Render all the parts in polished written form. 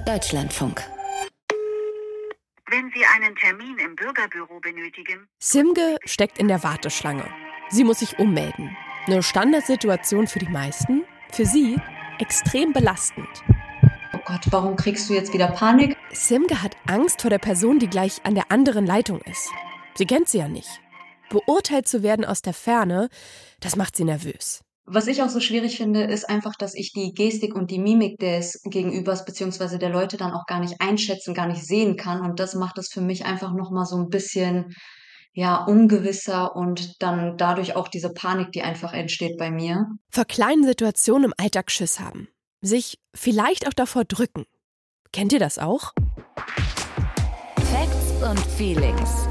Deutschlandfunk. Wenn Sie einen Termin im Bürgerbüro benötigen... Simge steckt in der Warteschlange. Sie muss sich ummelden. Eine Standardsituation für die meisten, für sie extrem belastend. Oh Gott, warum kriegst du jetzt wieder Panik? Simge hat Angst vor der Person, die gleich an der anderen Leitung ist. Sie kennt sie ja nicht. Beurteilt zu werden aus der Ferne, das macht sie nervös. Was ich auch so schwierig finde, ist einfach, dass ich die Gestik und die Mimik des Gegenübers bzw. der Leute dann auch gar nicht einschätzen, gar nicht sehen kann. Und das macht es für mich einfach nochmal so ein bisschen, ungewisser und dann dadurch auch diese Panik, die einfach entsteht bei mir. Vor kleinen Situationen im Alltag Schiss haben. Sich vielleicht auch davor drücken. Kennt ihr das auch? Facts und Feelings.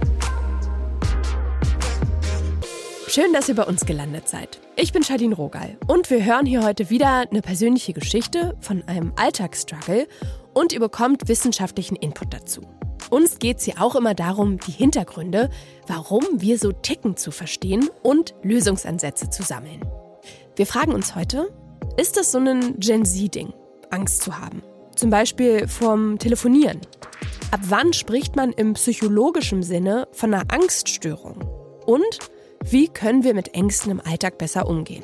Schön, dass ihr bei uns gelandet seid. Ich bin Charlene Rogal und wir hören hier heute wieder eine persönliche Geschichte von einem Alltagsstruggle und ihr bekommt wissenschaftlichen Input dazu. Uns geht es hier auch immer darum, die Hintergründe, warum wir so ticken, zu verstehen und Lösungsansätze zu sammeln. Wir fragen uns heute, ist das so ein Gen-Z-Ding, Angst zu haben? Zum Beispiel vorm Telefonieren. Ab wann spricht man im psychologischen Sinne von einer Angststörung? Und wie können wir mit Ängsten im Alltag besser umgehen?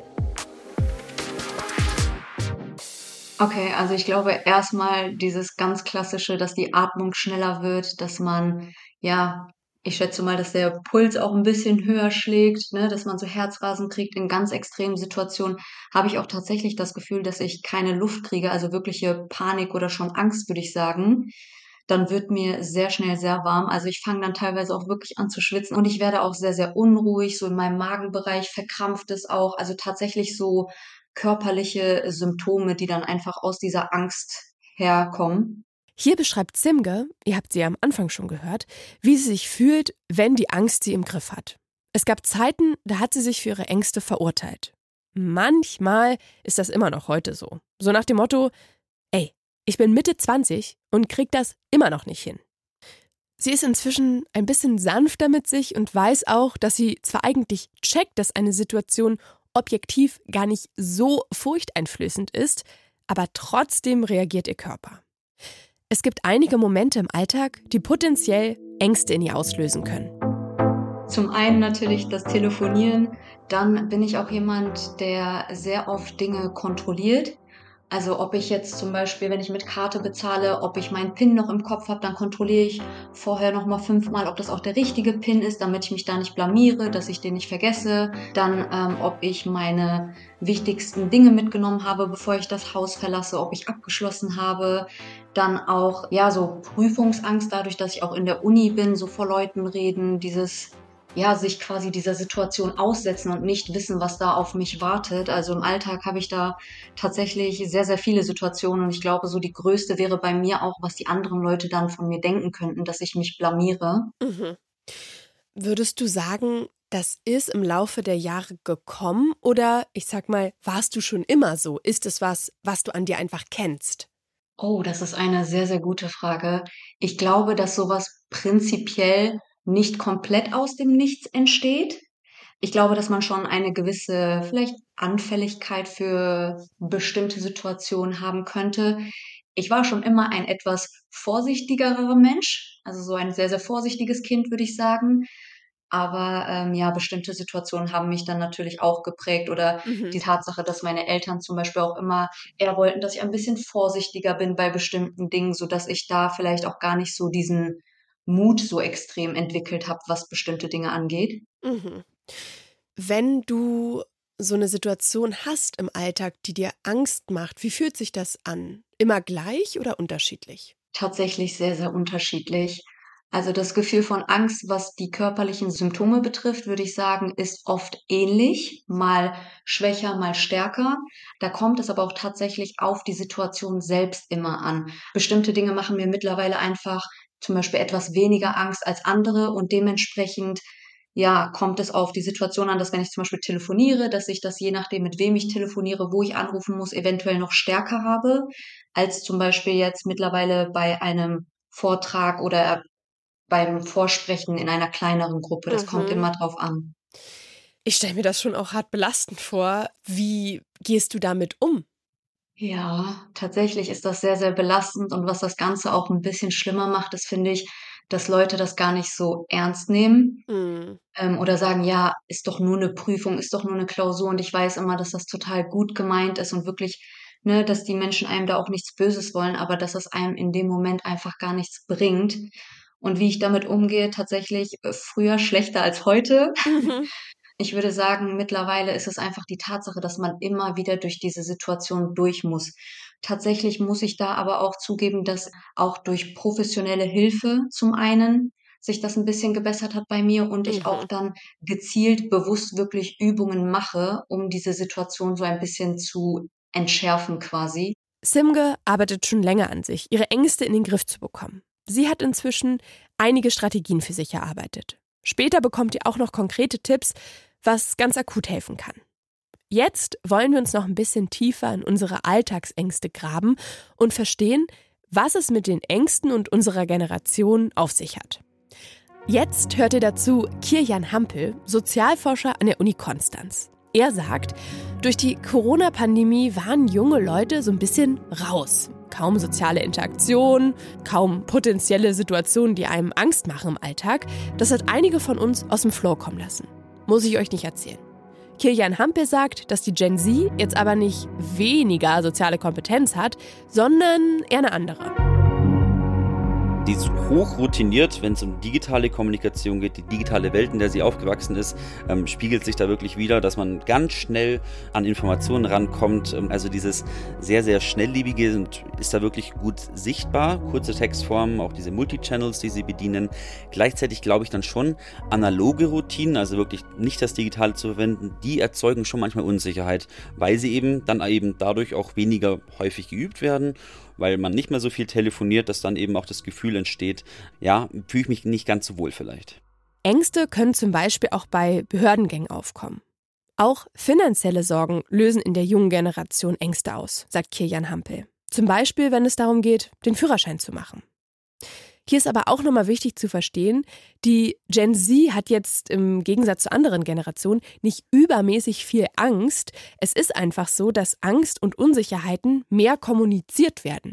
Okay, also ich glaube erstmal dieses ganz klassische, dass die Atmung schneller wird, dass man, ich schätze mal, dass der Puls auch ein bisschen höher schlägt, ne, dass man so Herzrasen kriegt in ganz extremen Situationen, habe ich auch tatsächlich das Gefühl, dass ich keine Luft kriege, also wirkliche Panik oder schon Angst, würde ich sagen. Dann wird mir sehr schnell sehr warm. Also ich fange dann teilweise auch wirklich an zu schwitzen und ich werde auch sehr, sehr unruhig, so in meinem Magenbereich verkrampft es auch. Also tatsächlich so körperliche Symptome, die dann einfach aus dieser Angst herkommen. Hier beschreibt Simge, ihr habt sie ja am Anfang schon gehört, wie sie sich fühlt, wenn die Angst sie im Griff hat. Es gab Zeiten, da hat sie sich für ihre Ängste verurteilt. Manchmal ist das immer noch heute so. So nach dem Motto, ey, ich bin Mitte 20 und krieg das immer noch nicht hin. Sie ist inzwischen ein bisschen sanfter mit sich und weiß auch, dass sie zwar eigentlich checkt, dass eine Situation objektiv gar nicht so furchteinflößend ist, aber trotzdem reagiert ihr Körper. Es gibt einige Momente im Alltag, die potenziell Ängste in ihr auslösen können. Zum einen natürlich das Telefonieren, dann bin ich auch jemand, der sehr oft Dinge kontrolliert. Also ob ich jetzt zum Beispiel, wenn ich mit Karte bezahle, ob ich meinen PIN noch im Kopf habe, dann kontrolliere ich vorher nochmal 5-mal, ob das auch der richtige PIN ist, damit ich mich da nicht blamiere, dass ich den nicht vergesse. Dann, ob ich meine wichtigsten Dinge mitgenommen habe, bevor ich das Haus verlasse, ob ich abgeschlossen habe. Dann auch, so Prüfungsangst, dadurch, dass ich auch in der Uni bin, so vor Leuten reden, sich quasi dieser Situation aussetzen und nicht wissen, was da auf mich wartet. Also im Alltag habe ich da tatsächlich sehr, sehr viele Situationen und ich glaube, so die größte wäre bei mir auch, was die anderen Leute dann von mir denken könnten, dass ich mich blamiere. Mhm. Würdest du sagen, das ist im Laufe der Jahre gekommen oder, ich sag mal, warst du schon immer so? Ist es was du an dir einfach kennst? Oh, das ist eine sehr, sehr gute Frage. Ich glaube, dass sowas prinzipiell nicht komplett aus dem Nichts entsteht. Ich glaube, dass man schon eine gewisse vielleicht Anfälligkeit für bestimmte Situationen haben könnte. Ich war schon immer ein etwas vorsichtigerer Mensch, also so ein sehr, sehr vorsichtiges Kind, würde ich sagen. Aber bestimmte Situationen haben mich dann natürlich auch geprägt oder die Mhm. Tatsache, dass meine Eltern zum Beispiel auch immer eher wollten, dass ich ein bisschen vorsichtiger bin bei bestimmten Dingen, sodass ich da vielleicht auch gar nicht so diesen Mut so extrem entwickelt habe, was bestimmte Dinge angeht. Mhm. Wenn du so eine Situation hast im Alltag, die dir Angst macht, wie fühlt sich das an? Immer gleich oder unterschiedlich? Tatsächlich sehr, sehr unterschiedlich. Also das Gefühl von Angst, was die körperlichen Symptome betrifft, würde ich sagen, ist oft ähnlich, mal schwächer, mal stärker. Da kommt es aber auch tatsächlich auf die Situation selbst immer an. Bestimmte Dinge machen mir mittlerweile einfach zum Beispiel etwas weniger Angst als andere und dementsprechend kommt es auf die Situation an, dass wenn ich zum Beispiel telefoniere, dass ich das je nachdem, mit wem ich telefoniere, wo ich anrufen muss, eventuell noch stärker habe, als zum Beispiel jetzt mittlerweile bei einem Vortrag oder beim Vorsprechen in einer kleineren Gruppe. Das kommt Mhm. immer drauf an. Ich stelle mir das schon auch hart belastend vor. Wie gehst du damit um? Ja, tatsächlich ist das sehr, sehr belastend und was das Ganze auch ein bisschen schlimmer macht, ist, finde ich, dass Leute das gar nicht so ernst nehmen, Mhm. oder sagen: „Ja, ist doch nur 'ne Prüfung, ist doch nur 'ne Klausur." Und ich weiß immer, dass das total gut gemeint ist und wirklich, ne, dass die Menschen einem da auch nichts Böses wollen, aber dass es einem in dem Moment einfach gar nichts bringt. Und wie ich damit umgehe, tatsächlich, früher schlechter als heute. Mhm. Ich würde sagen, mittlerweile ist es einfach die Tatsache, dass man immer wieder durch diese Situation durch muss. Tatsächlich muss ich da aber auch zugeben, dass auch durch professionelle Hilfe zum einen sich das ein bisschen gebessert hat bei mir und ich auch Mhm. dann gezielt bewusst wirklich Übungen mache, um diese Situation so ein bisschen zu entschärfen quasi. Simge arbeitet schon länger an sich, ihre Ängste in den Griff zu bekommen. Sie hat inzwischen einige Strategien für sich erarbeitet. Später bekommt ihr auch noch konkrete Tipps, was ganz akut helfen kann. Jetzt wollen wir uns noch ein bisschen tiefer in unsere Alltagsängste graben und verstehen, was es mit den Ängsten und unserer Generation auf sich hat. Jetzt hört ihr dazu Kirjan Hampel, Sozialforscher an der Uni Konstanz. Er sagt, durch die Corona-Pandemie waren junge Leute so ein bisschen raus. Kaum soziale Interaktion, kaum potenzielle Situationen, die einem Angst machen im Alltag. Das hat einige von uns aus dem Flow kommen lassen. Muss ich euch nicht erzählen. Kirjan Hampel sagt, dass die Gen Z jetzt aber nicht weniger soziale Kompetenz hat, sondern eher eine andere. Die ist hoch routiniert, wenn es um digitale Kommunikation geht, die digitale Welt, in der sie aufgewachsen ist, spiegelt sich da wirklich wider, dass man ganz schnell an Informationen rankommt. Also dieses sehr, sehr schnelllebige ist da wirklich gut sichtbar. Kurze Textformen, auch diese Multichannels, die sie bedienen. Gleichzeitig glaube ich dann schon, analoge Routinen, also wirklich nicht das Digitale zu verwenden, die erzeugen schon manchmal Unsicherheit, weil sie eben dadurch auch weniger häufig geübt werden, weil man nicht mehr so viel telefoniert, dass dann eben auch das Gefühl entsteht, ja, fühle ich mich nicht ganz so wohl vielleicht. Ängste können zum Beispiel auch bei Behördengängen aufkommen. Auch finanzielle Sorgen lösen in der jungen Generation Ängste aus, sagt Kirjan Hampel. Zum Beispiel, wenn es darum geht, den Führerschein zu machen. Hier ist aber auch nochmal wichtig zu verstehen, die Gen Z hat jetzt im Gegensatz zu anderen Generationen nicht übermäßig viel Angst. Es ist einfach so, dass Angst und Unsicherheiten mehr kommuniziert werden.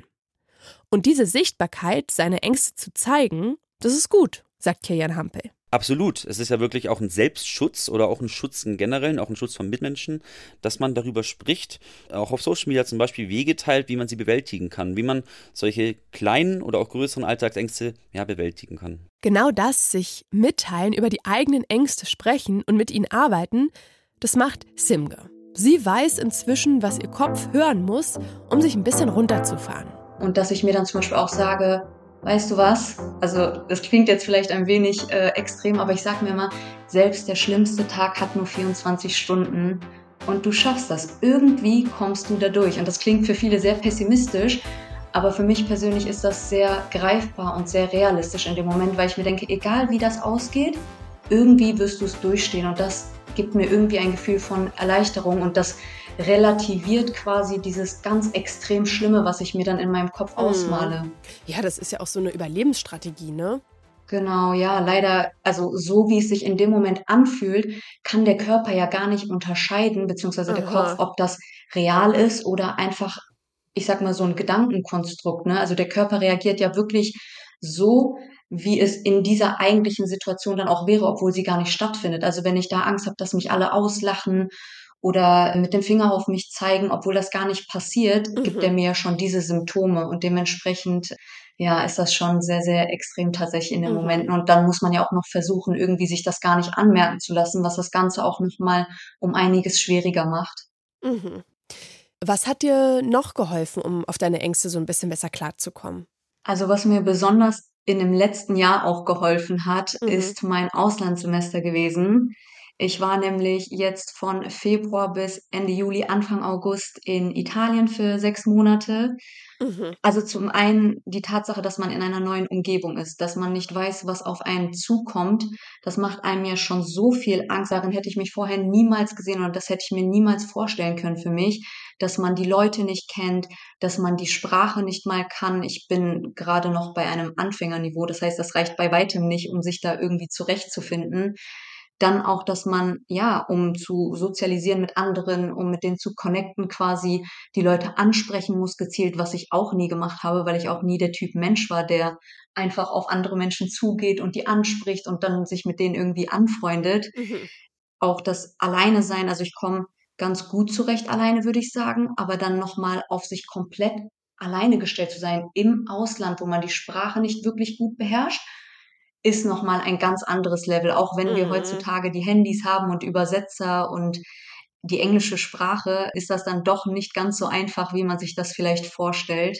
Und diese Sichtbarkeit, seine Ängste zu zeigen, das ist gut, sagt Kirjan Hampel. Absolut. Es ist ja wirklich auch ein Selbstschutz oder auch ein Schutz im Generellen, auch ein Schutz von Mitmenschen, dass man darüber spricht, auch auf Social Media zum Beispiel Wege teilt, wie man sie bewältigen kann, wie man solche kleinen oder auch größeren Alltagsängste bewältigen kann. Genau das, sich mitteilen, über die eigenen Ängste sprechen und mit ihnen arbeiten, das macht Simge. Sie weiß inzwischen, was ihr Kopf hören muss, um sich ein bisschen runterzufahren. Und dass ich mir dann zum Beispiel auch sage: „Weißt du was?" Also, das klingt jetzt vielleicht ein wenig, extrem, aber ich sage mir immer: „Selbst der schlimmste Tag hat nur 24 Stunden und du schaffst das. Irgendwie kommst du da durch." Und das klingt für viele sehr pessimistisch, aber für mich persönlich ist das sehr greifbar und sehr realistisch in dem Moment, weil ich mir denke: „Egal wie das ausgeht, irgendwie wirst du es durchstehen." Und das gibt mir irgendwie ein Gefühl von Erleichterung und das relativiert quasi dieses ganz extrem Schlimme, was ich mir dann in meinem Kopf ausmale. Ja, das ist ja auch so eine Überlebensstrategie, ne? Genau, ja, leider, also so wie es sich in dem Moment anfühlt, kann der Körper ja gar nicht unterscheiden, beziehungsweise der Kopf, Aha. ob das real ist oder einfach, ich sag mal, so ein Gedankenkonstrukt, ne? Also der Körper reagiert ja wirklich so, wie es in dieser eigentlichen Situation dann auch wäre, obwohl sie gar nicht stattfindet. Also wenn ich da Angst habe, dass mich alle auslachen oder mit dem Finger auf mich zeigen, obwohl das gar nicht passiert, gibt er Mhm. mir ja schon diese Symptome und dementsprechend, ja, ist das schon sehr, sehr extrem tatsächlich in den Mhm. Momenten. Und dann muss man ja auch noch versuchen, irgendwie sich das gar nicht anmerken zu lassen, was das Ganze auch noch mal um einiges schwieriger macht. Mhm. Was hat dir noch geholfen, um auf deine Ängste so ein bisschen besser klarzukommen? Also, was mir besonders in dem letzten Jahr auch geholfen hat, Mhm. ist mein Auslandssemester gewesen. Ich war nämlich jetzt von Februar bis Ende Juli, Anfang August in Italien für 6 Monate. Mhm. Also, zum einen die Tatsache, dass man in einer neuen Umgebung ist, dass man nicht weiß, was auf einen zukommt. Das macht einem ja schon so viel Angst. Darin hätte ich mich vorher niemals gesehen und das hätte ich mir niemals vorstellen können für mich, dass man die Leute nicht kennt, dass man die Sprache nicht mal kann. Ich bin gerade noch bei einem Anfängerniveau. Das heißt, das reicht bei weitem nicht, um sich da irgendwie zurechtzufinden. Dann auch, dass man, ja, um zu sozialisieren mit anderen, um mit denen zu connecten quasi, die Leute ansprechen muss gezielt, was ich auch nie gemacht habe, weil ich auch nie der Typ Mensch war, der einfach auf andere Menschen zugeht und die anspricht und dann sich mit denen irgendwie anfreundet. Auch das Alleine sein, also ich komme ganz gut zurecht alleine, würde ich sagen, aber dann nochmal auf sich komplett alleine gestellt zu sein im Ausland, wo man die Sprache nicht wirklich gut beherrscht, ist nochmal ein ganz anderes Level, auch wenn wir heutzutage die Handys haben und Übersetzer und die englische Sprache, ist das dann doch nicht ganz so einfach, wie man sich das vielleicht vorstellt.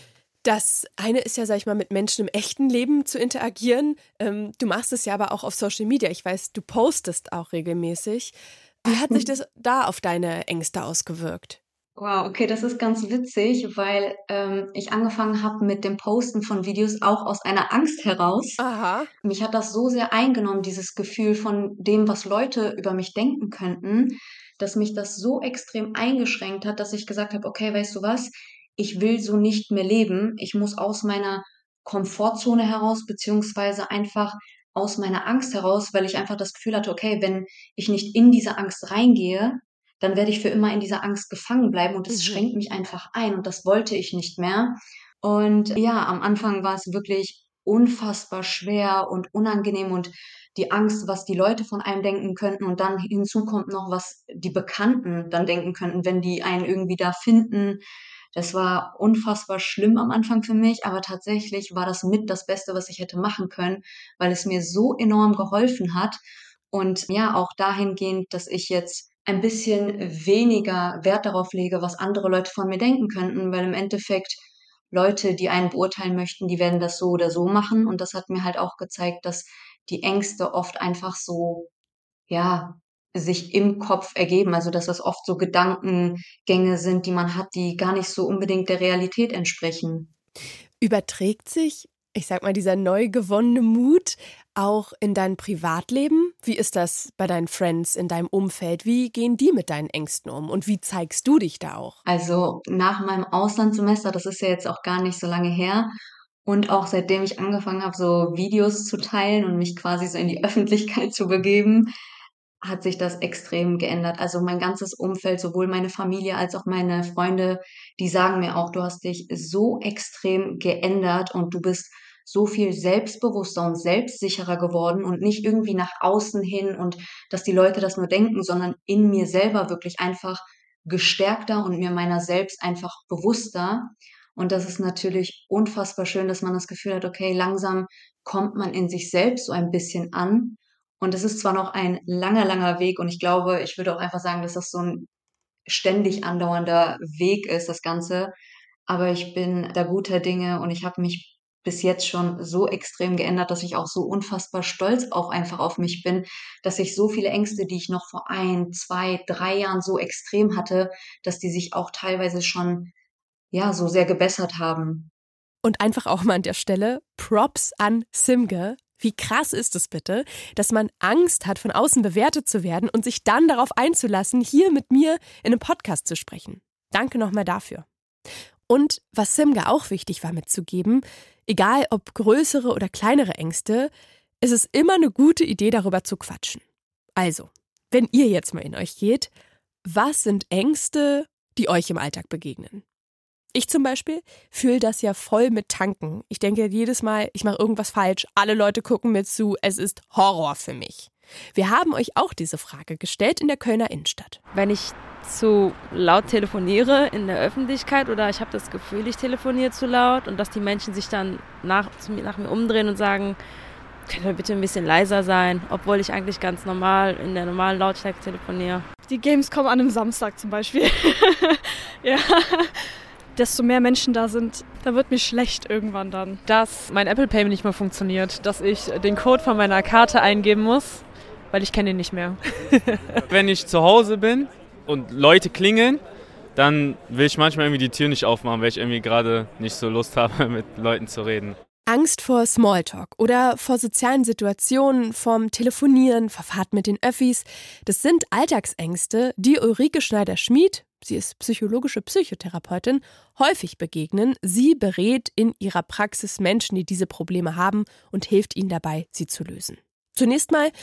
Das eine ist ja, sag ich mal, mit Menschen im echten Leben zu interagieren. Du machst es ja aber auch auf Social Media. Ich weiß, du postest auch regelmäßig. Wie hat sich das da auf deine Ängste ausgewirkt? Wow, okay, das ist ganz witzig, weil ich angefangen habe mit dem Posten von Videos auch aus einer Angst heraus. Aha. Mich hat das so sehr eingenommen, dieses Gefühl von dem, was Leute über mich denken könnten, dass mich das so extrem eingeschränkt hat, dass ich gesagt habe, okay, weißt du was, ich will so nicht mehr leben. Ich muss aus meiner Komfortzone heraus, beziehungsweise einfach aus meiner Angst heraus, weil ich einfach das Gefühl hatte, okay, wenn ich nicht in diese Angst reingehe, dann werde ich für immer in dieser Angst gefangen bleiben und es schränkt mich einfach ein und das wollte ich nicht mehr. Und ja, am Anfang war es wirklich unfassbar schwer und unangenehm und die Angst, was die Leute von einem denken könnten und dann hinzu kommt noch, was die Bekannten dann denken könnten, wenn die einen irgendwie da finden. Das war unfassbar schlimm am Anfang für mich, aber tatsächlich war das mit das Beste, was ich hätte machen können, weil es mir so enorm geholfen hat. Und ja, auch dahingehend, dass ich jetzt ein bisschen weniger Wert darauf lege, was andere Leute von mir denken könnten, weil im Endeffekt Leute, die einen beurteilen möchten, die werden das so oder so machen. Und das hat mir halt auch gezeigt, dass die Ängste oft einfach so, ja, sich im Kopf ergeben. Also, dass das oft so Gedankengänge sind, die man hat, die gar nicht so unbedingt der Realität entsprechen. Überträgt sich, ich sag mal, dieser neu gewonnene Mut auch in dein Privatleben? Wie ist das bei deinen Friends in deinem Umfeld? Wie gehen die mit deinen Ängsten um? Und wie zeigst du dich da auch? Also, nach meinem Auslandssemester, das ist ja jetzt auch gar nicht so lange her, und auch seitdem ich angefangen habe, so Videos zu teilen und mich quasi so in die Öffentlichkeit zu begeben, hat sich das extrem geändert. Also mein ganzes Umfeld, sowohl meine Familie als auch meine Freunde, die sagen mir auch, du hast dich so extrem geändert und du bist so viel selbstbewusster und selbstsicherer geworden und nicht irgendwie nach außen hin und dass die Leute das nur denken, sondern in mir selber wirklich einfach gestärkter und mir meiner selbst einfach bewusster. Und das ist natürlich unfassbar schön, dass man das Gefühl hat, okay, langsam kommt man in sich selbst so ein bisschen an. Und es ist zwar noch ein langer, langer Weg und ich glaube, ich würde auch einfach sagen, dass das so ein ständig andauernder Weg ist, das Ganze. Aber ich bin da guter Dinge und ich habe mich bis jetzt schon so extrem geändert, dass ich auch so unfassbar stolz auch einfach auf mich bin, dass ich so viele Ängste, die ich noch vor 1, 2, 3 Jahren so extrem hatte, dass die sich auch teilweise schon, ja, so sehr gebessert haben. Und einfach auch mal an der Stelle Props an Simge. Wie krass ist es bitte, dass man Angst hat, von außen bewertet zu werden und sich dann darauf einzulassen, hier mit mir in einem Podcast zu sprechen. Danke nochmal dafür. Und was Simge auch wichtig war mitzugeben, egal ob größere oder kleinere Ängste, ist es immer eine gute Idee, darüber zu quatschen. Also, wenn ihr jetzt mal in euch geht, was sind Ängste, die euch im Alltag begegnen? Ich zum Beispiel fühle das ja voll mit Tanken. Ich denke jedes Mal, ich mache irgendwas falsch, alle Leute gucken mir zu, es ist Horror für mich. Wir haben euch auch diese Frage gestellt in der Kölner Innenstadt. Wenn ich zu laut telefoniere in der Öffentlichkeit oder ich habe das Gefühl, ich telefoniere zu laut und dass die Menschen sich dann nach mir umdrehen und sagen, könnt ihr bitte ein bisschen leiser sein, obwohl ich eigentlich ganz normal in der normalen Lautstärke telefoniere. Die Gamescom an einem Samstag zum Beispiel. Ja. Desto mehr Menschen da sind, da wird mir schlecht irgendwann dann. Dass mein Apple Pay nicht mehr funktioniert, dass ich den Code von meiner Karte eingeben muss, weil ich kenne ihn nicht mehr. Wenn ich zu Hause bin und Leute klingeln, dann will ich manchmal irgendwie die Tür nicht aufmachen, weil ich irgendwie gerade nicht so Lust habe, mit Leuten zu reden. Angst vor Smalltalk oder vor sozialen Situationen, vom Telefonieren, vor Fahrt mit den Öffis, das sind Alltagsängste, die Ulrike Schneider-Schmid, sie ist psychologische Psychotherapeutin, häufig begegnen. Sie berät in ihrer Praxis Menschen, die diese Probleme haben und hilft ihnen dabei, sie zu lösen. Zunächst mal,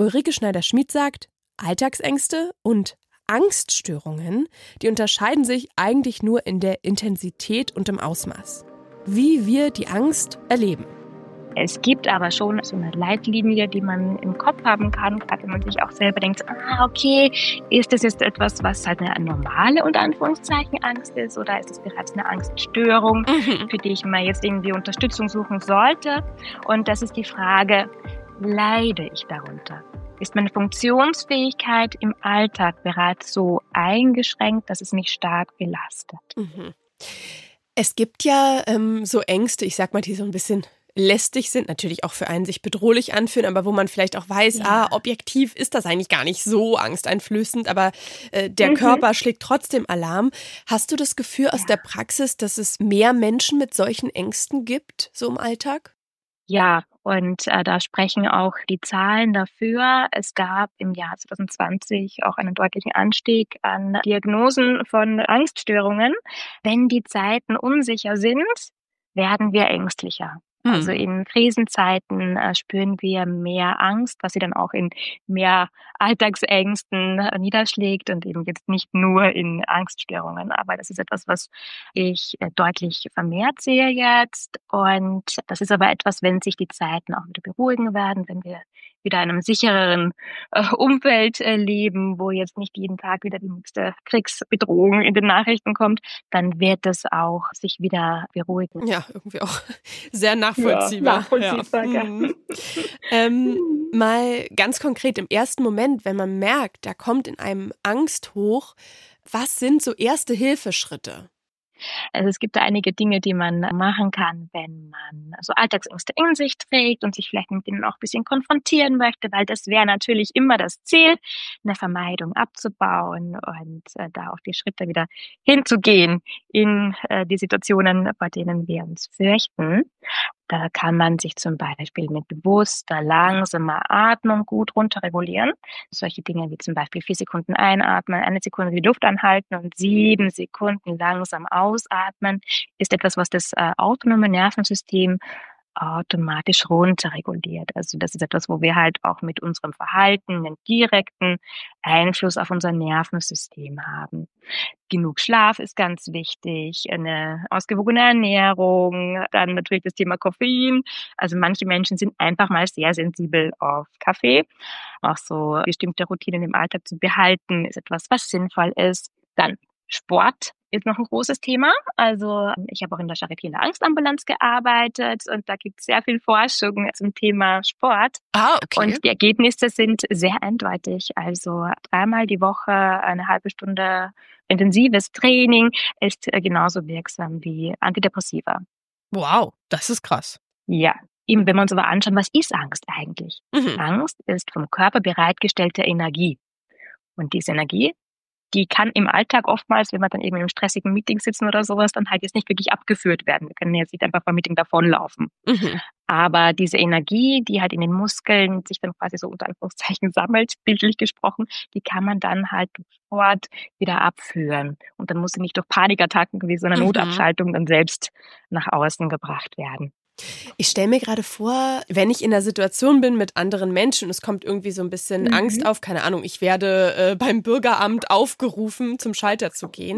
Ulrike Schneider-Schmid sagt, Alltagsängste und Angststörungen, die unterscheiden sich eigentlich nur in der Intensität und im Ausmaß. Wie wir die Angst erleben. Es gibt aber schon so eine Leitlinie, die man im Kopf haben kann, gerade wenn man sich auch selber denkt, okay, ist das jetzt etwas, was halt eine normale, unter Anführungszeichen, Angst ist, oder ist es bereits eine Angststörung, für die ich mal jetzt irgendwie Unterstützung suchen sollte? Und das ist die Frage, leide ich darunter? Ist meine Funktionsfähigkeit im Alltag bereits so eingeschränkt, dass es mich stark belastet? Es gibt ja so Ängste, ich sag mal, die so ein bisschen lästig sind, natürlich auch für einen sich bedrohlich anfühlen, aber wo man vielleicht auch weiß, objektiv ist das eigentlich gar nicht so angsteinflößend, aber der Körper schlägt trotzdem Alarm. Hast du das Gefühl aus der Praxis, dass es mehr Menschen mit solchen Ängsten gibt, so im Alltag? Ja, und da sprechen auch die Zahlen dafür. Es gab im Jahr 2020 auch einen deutlichen Anstieg an Diagnosen von Angststörungen. Wenn die Zeiten unsicher sind, werden wir ängstlicher. Also in Krisenzeiten spüren wir mehr Angst, was sie dann auch in mehr Alltagsängsten niederschlägt und eben jetzt nicht nur in Angststörungen. Aber das ist etwas, was ich deutlich vermehrt sehe jetzt. Und das ist aber etwas, wenn sich die Zeiten auch wieder beruhigen werden, wenn wir wieder in einem sichereren Umfeld leben, wo jetzt nicht jeden Tag wieder die nächste Kriegsbedrohung in den Nachrichten kommt, dann wird es auch sich wieder beruhigen. Ja, irgendwie auch sehr nachvollziehbar. Mal ganz konkret im ersten Moment, wenn man merkt, da kommt in einem Angst hoch, was sind so erste Hilfeschritte? Also es gibt da einige Dinge, die man machen kann, wenn man so Alltagsängste in sich trägt und sich vielleicht mit denen auch ein bisschen konfrontieren möchte, weil das wäre natürlich immer das Ziel, eine Vermeidung abzubauen und da auch die Schritte wieder hinzugehen in die Situationen, bei denen wir uns fürchten. Da kann man sich zum Beispiel mit bewusster, langsamer Atmung gut runterregulieren. Solche Dinge wie zum Beispiel 4 Sekunden einatmen, 1 Sekunde die Luft anhalten und 7 Sekunden langsam ausatmen, ist etwas, was das autonome Nervensystem automatisch runterreguliert. Also das ist etwas, wo wir halt auch mit unserem Verhalten einen direkten Einfluss auf unser Nervensystem haben. Genug Schlaf ist ganz wichtig, eine ausgewogene Ernährung, dann natürlich das Thema Koffein. Also manche Menschen sind einfach mal sehr sensibel auf Kaffee. Auch so bestimmte Routinen im Alltag zu behalten, ist etwas, was sinnvoll ist. Dann Sport ist noch ein großes Thema. Also ich habe auch in der Charité in der Angstambulanz gearbeitet und da gibt es sehr viel Forschung zum Thema Sport. Okay. Und die Ergebnisse sind sehr eindeutig. Also 3-mal die Woche eine halbe Stunde intensives Training ist genauso wirksam wie Antidepressiva. Wow, das ist krass. Ja, eben wenn wir uns aber anschauen, was ist Angst eigentlich? Angst ist vom Körper bereitgestellte Energie. Und diese Energie, die kann im Alltag oftmals, wenn wir dann eben im stressigen Meeting sitzen oder sowas, dann halt jetzt nicht wirklich abgeführt werden. Wir können jetzt nicht einfach beim Meeting davonlaufen. Aber diese Energie, die halt in den Muskeln sich dann quasi so unter Anführungszeichen sammelt, bildlich gesprochen, die kann man dann halt durch Sport wieder abführen. Und dann muss sie nicht durch Panikattacken wie so eine Notabschaltung dann selbst nach außen gebracht werden. Ich stelle mir gerade vor, wenn ich in einer Situation bin mit anderen Menschen und es kommt irgendwie so ein bisschen Angst auf, keine Ahnung, ich werde beim Bürgeramt aufgerufen, zum Schalter zu gehen.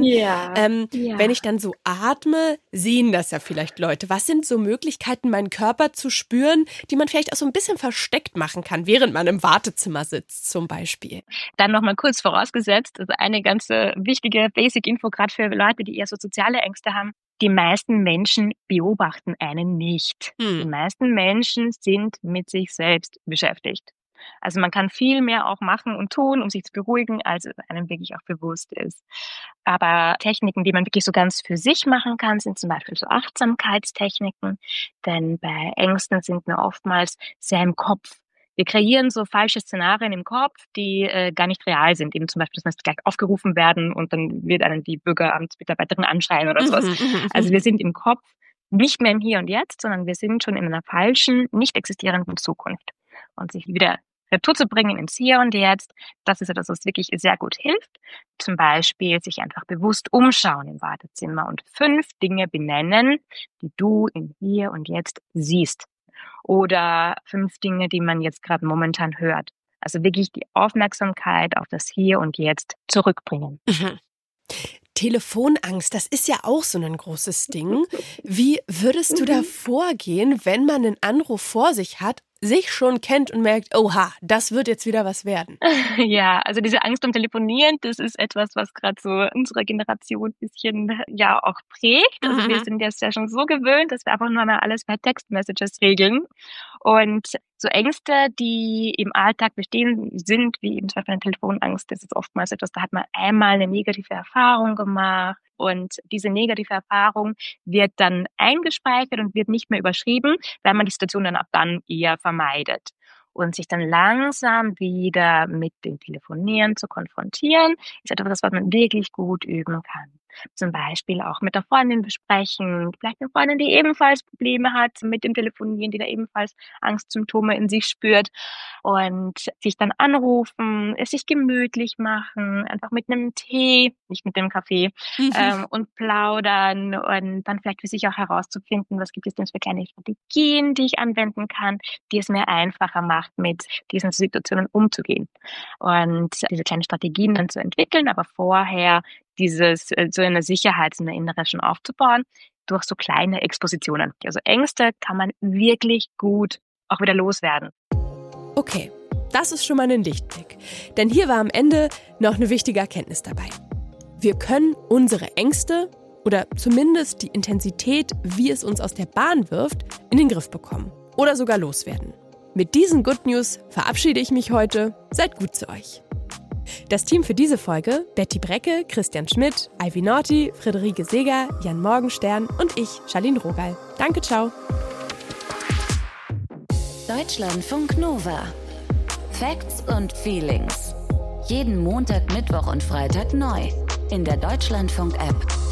Wenn ich dann so atme, sehen das ja vielleicht Leute. Was sind so Möglichkeiten, meinen Körper zu spüren, die man vielleicht auch so ein bisschen versteckt machen kann, während man im Wartezimmer sitzt zum Beispiel? Dann nochmal kurz vorausgesetzt, also eine ganz wichtige Basic-Info, gerade für Leute, die eher so soziale Ängste haben. Die meisten Menschen beobachten einen nicht. Die meisten Menschen sind mit sich selbst beschäftigt. Also man kann viel mehr auch machen und tun, um sich zu beruhigen, als es einem wirklich auch bewusst ist. Aber Techniken, die man wirklich so ganz für sich machen kann, sind zum Beispiel so Achtsamkeitstechniken. Denn bei Ängsten sind wir oftmals sehr im Kopf. Wir kreieren so falsche Szenarien im Kopf, die gar nicht real sind. Eben zum Beispiel, dass wir gleich aufgerufen werden und dann wird einen die Bürgeramtsmitarbeiterin anschreien oder sowas. Also wir sind im Kopf nicht mehr im Hier und Jetzt, sondern wir sind schon in einer falschen, nicht existierenden Zukunft. Und sich wieder retour zu bringen ins Hier und Jetzt, das ist etwas, was wirklich sehr gut hilft. Zum Beispiel sich einfach bewusst umschauen im Wartezimmer und 5 Dinge benennen, die du im Hier und Jetzt siehst. Oder 5 Dinge, die man jetzt gerade momentan hört. Also wirklich die Aufmerksamkeit auf das Hier und Jetzt zurückbringen. Telefonangst, das ist ja auch so ein großes Ding. Wie würdest du da vorgehen, wenn man einen Anruf vor sich hat, sich schon kennt und merkt, oha, das wird jetzt wieder was werden? Ja, also diese Angst um Telefonieren, das ist etwas, was gerade so unsere Generation ein bisschen ja auch prägt. Also wir sind jetzt ja schon so gewöhnt, dass wir einfach nur mal alles per Text-Messages regeln. Und so Ängste, die im Alltag bestehen sind, wie eben zum Beispiel eine Telefonangst, das ist oftmals etwas, da hat man einmal eine negative Erfahrung gemacht und diese negative Erfahrung wird dann eingespeichert und wird nicht mehr überschrieben, weil man die Situation dann ab dann eher vermeidet. Und sich dann langsam wieder mit dem Telefonieren zu konfrontieren, ist etwas, was man wirklich gut üben kann. Zum Beispiel auch mit der Freundin besprechen, vielleicht eine Freundin, die ebenfalls Probleme hat mit dem Telefonieren, die da ebenfalls Angstsymptome in sich spürt und sich dann anrufen, es sich gemütlich machen, einfach mit einem Tee, nicht mit dem Kaffee, und plaudern und dann vielleicht für sich auch herauszufinden, was gibt es denn für kleine Strategien, die ich anwenden kann, die es mir einfacher macht, mit diesen Situationen umzugehen. Und diese kleinen Strategien dann zu entwickeln, aber vorher so eine Sicherheit, so eine innere schon aufzubauen, durch so kleine Expositionen. Also Ängste kann man wirklich gut auch wieder loswerden. Okay, das ist schon mal ein Lichtblick. Denn hier war am Ende noch eine wichtige Erkenntnis dabei. Wir können unsere Ängste oder zumindest die Intensität, wie es uns aus der Bahn wirft, in den Griff bekommen oder sogar loswerden. Mit diesen Good News verabschiede ich mich heute. Seid gut zu euch. Das Team für diese Folge: Betty Brecke, Christian Schmidt, Ivy Norti, Friederike Seeger, Jan Morgenstern und ich, Charlene Rogal. Danke, ciao. Deutschlandfunk Nova. Facts und Feelings. Jeden Montag, Mittwoch und Freitag neu. In der Deutschlandfunk-App.